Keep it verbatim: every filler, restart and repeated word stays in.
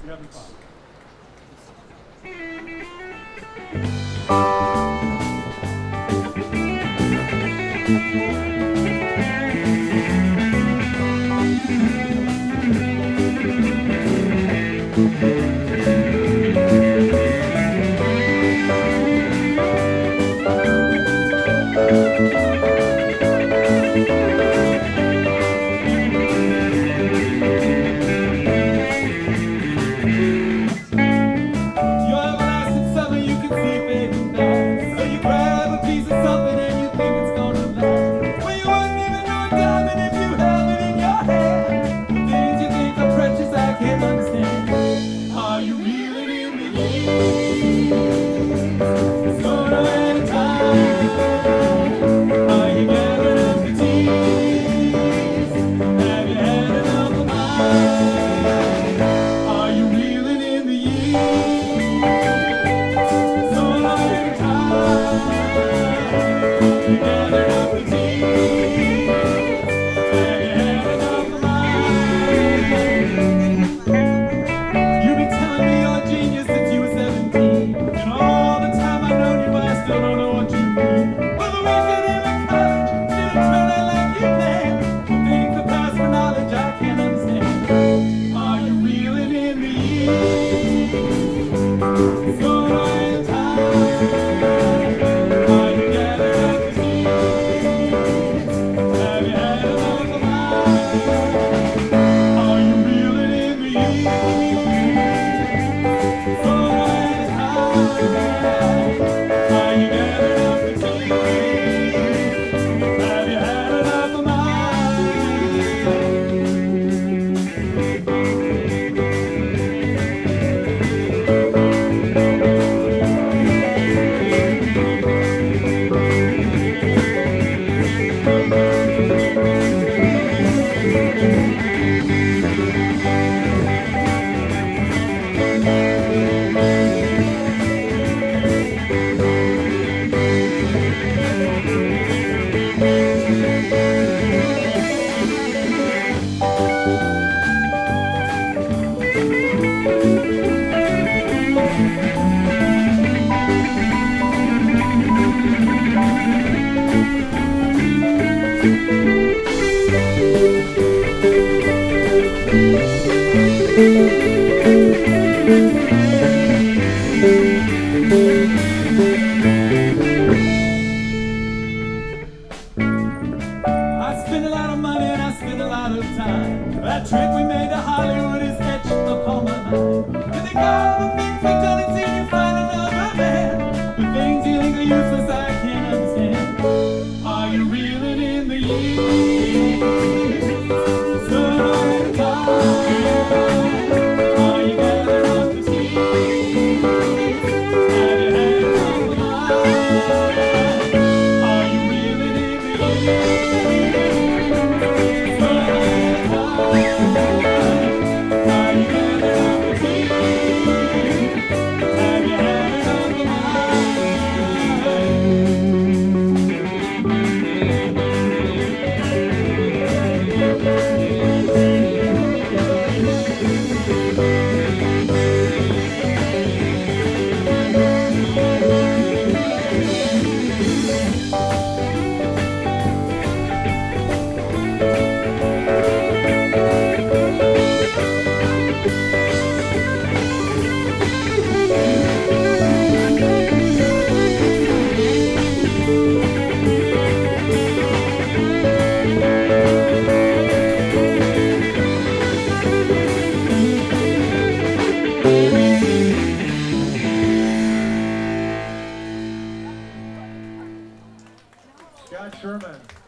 You're having fun. That trip we made to Hollywood is etched upon my mind. You think all the things we've done and seen you find another man. The things you think are useless I can't understand. Are you reeling in the years? Sun on the top. Are you gathering up the tears? Have you had enough of mine? Are you reeling in the years? Scott Sherman.